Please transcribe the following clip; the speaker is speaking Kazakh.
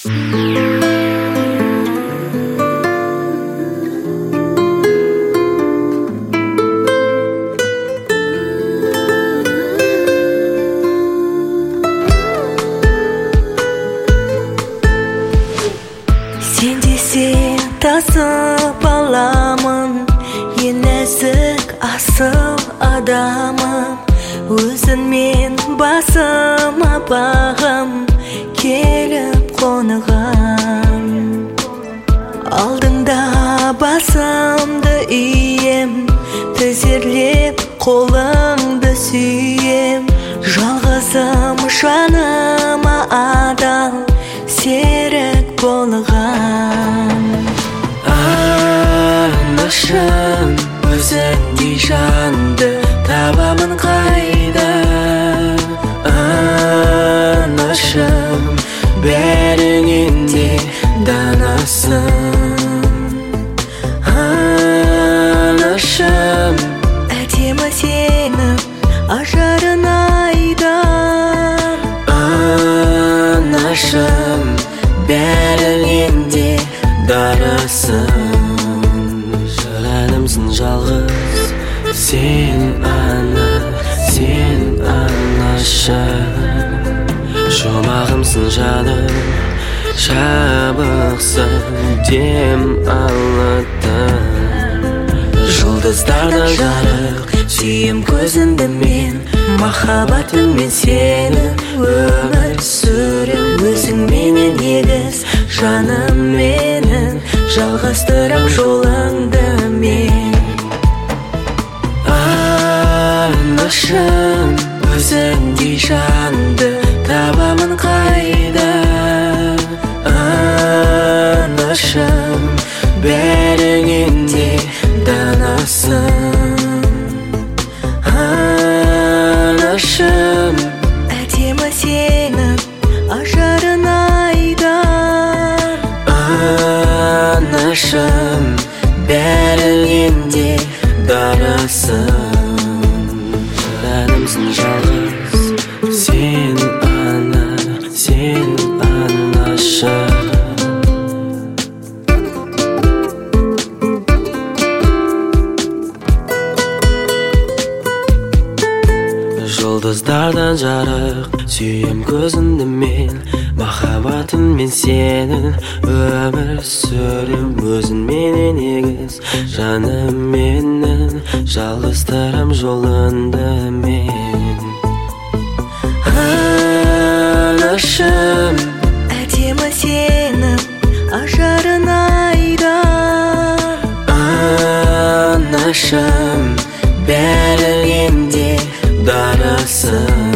Sen dese tasıp alamın, en nәзік асыл адамым. Өзіңмен басыма бағым келіп қонығам. Алдыңда басымды ием, тізерлеп қолыңды сүйем. Жалғызым жаныма адал серік болған. Анашым, өзіңдей жанды табамын қайда? Анашым, бәріңнен де данасың. Анашым, әдемі сенің ажарың айдан. Анашым, бәріңнен де дарасың. Жанымсың жалғыз, сен ана, сен анашым. Жұмағымсың жаным, жабықсың дем алатын. Жұлдыздардан жарық, сүйем көзіңді мен. Махаббатыммен сені өмір сүрем. Өзіңменен егіз жаным менің, жалғастырам жолыңды мен. Анашым, өзіңдей жанды табамын қайда? Анашым, бәріңнен де данасың. Анашым, әдемі сенің ажарың айдан. Анашым, бәріңнен де дарасың. Жанымсың жалғыз, сен ана, сен анашым. Жұлдыздардан жарық, сүйем көзіңді мен. Махаббатыммен сенің өмір сүрем. Өзіңменен егіз жаным менің, жалғастырам жолыңды мен. Анашым, әдемі сенің ажарың айдан. Анашым, бәріңнен де дарасың.